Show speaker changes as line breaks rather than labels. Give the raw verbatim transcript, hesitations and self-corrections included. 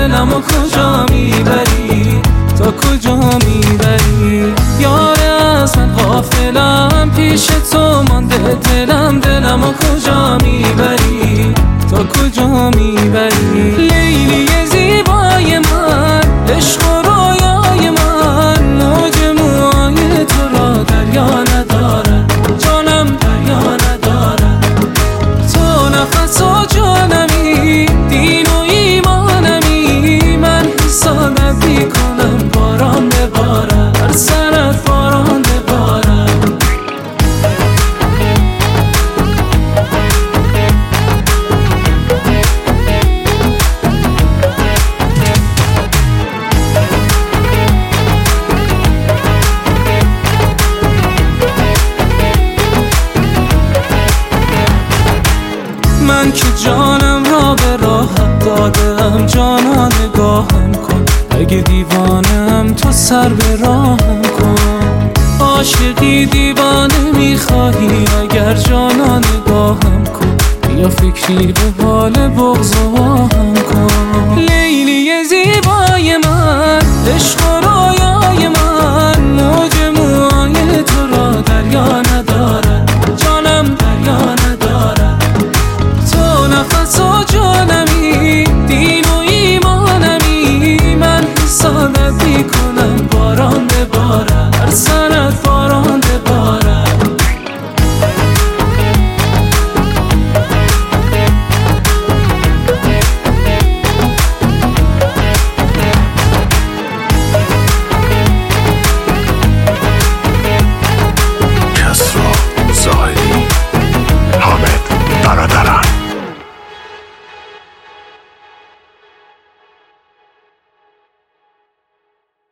دلمو کجا میبری، تا کجا میبری یاره از من غافلم، پیش تو مانده دلم، دلمو کجا میبری، تا کجا میبری لیلی زیبای من، عشق و رویای من، موج موهای تو را دریا نداره، جانم دریا نداره، تو نفس و جانمی، دین و ایمانمی، من حسادت میکنم باران بباره، هر سرت باران بباره. من که جانم را به راحت دادم، جانا نگاهم کن، اگه دیوانم تو سر به راهم کن، عاشقی دیوانه میخواهی اگر جانا نگاهم کن، یا فکری به بال بغض و آهم کن لیلی زیبای من، عشق